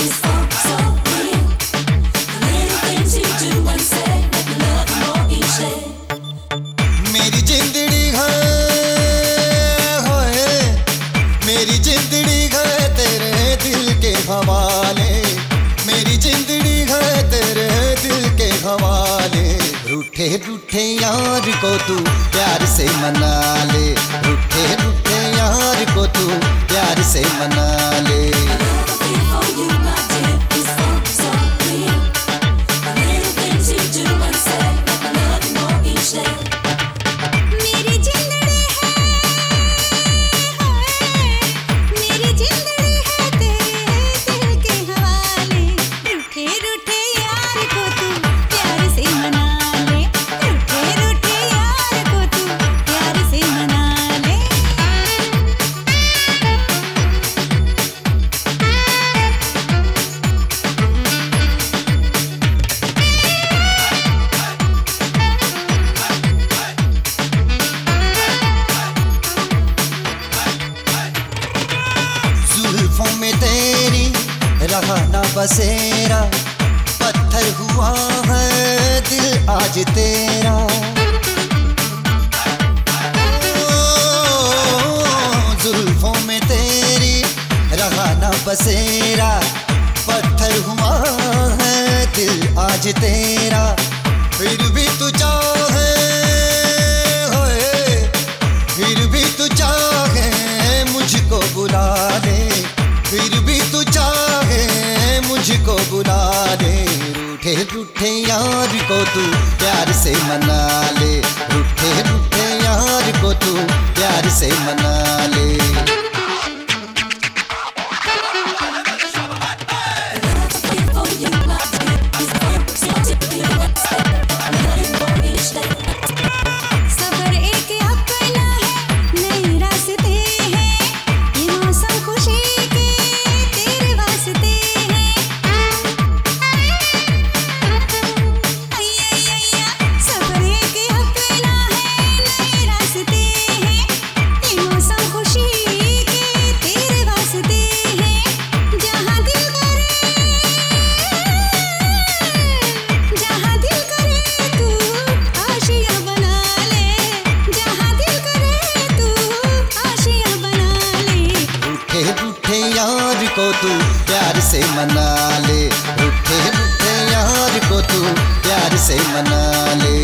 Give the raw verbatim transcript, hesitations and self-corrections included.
मेरी जिंदड़ी है होए, मेरी जिंदड़ी है तेरे दिल के हवाले, मेरी जिंदड़ी है तेरे दिल के हवाले। रूठे रूठे यार को तू प्यार से मना ले, रूठे रूठे यार को तू प्यार से मना ले। में तेरी रहा ना बसेरा, पत्थर हुआ है दिल आज तेरा। जुल्फों में तेरी रहा ना बसेरा, पत्थर हुआ है दिल आज तेरा। फिर भी तू चाहे होए, फिर भी तू चाहे मुझको बुला ले, फिर भी तू चाहे मुझको बुला ले। रूठे रूठे यार को तू प्यार से मना ले, रूठे रूठे यार को तू प्यार से मना ले। रूठे यार को तू प्यार से मना ले, रूठे रूठे यार को तू प्यार से मना ले।